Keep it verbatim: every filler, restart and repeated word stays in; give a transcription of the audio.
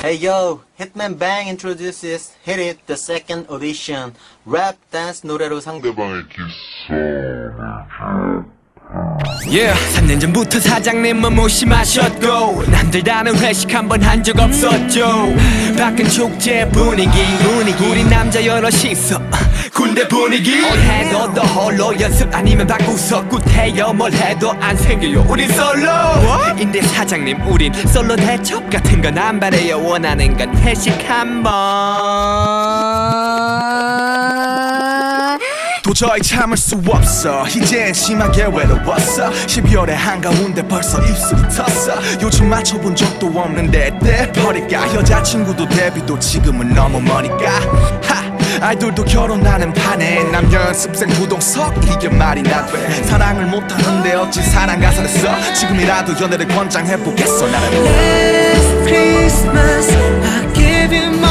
Hey yo, Hitman Bang introduces Hit It, the second audition. Rap, dance 노래로 상대방의 기싸움을 Yeah, 삼 년 전부터 사장님은 무심하셨고 남들 다는 회식 한 번 한 적 없었죠. 밖은 축제 분위기, 분위기 우리 남자 여럿이서 군대 분위기. 올해도 또 홀로 연습 아니면 바꾸서 굿해요. 뭘 해도 안 생겨요 우린 솔로. 인데 사장님 우린 솔로 대첩 같은 건 안 바래요. 원하는 건 회식 한 번. 도저히 참을 수 없어 이젠 심하게 외로웠어. 십이월의 한가운데 벌써 입술이 텄어. 요즘 맞춰본 적도 없는데 떼버릴까. 여자친구도 데뷔도 지금은 너무 머니까. 하! 아이돌도 결혼하는 판에 남녀 연습생 부동석 이게 말이나 돼. 사랑을 못하는데 어찌 사랑 가사를 써. 지금이라도 연애를 권장해보겠어 나는. Last Christmas I gave you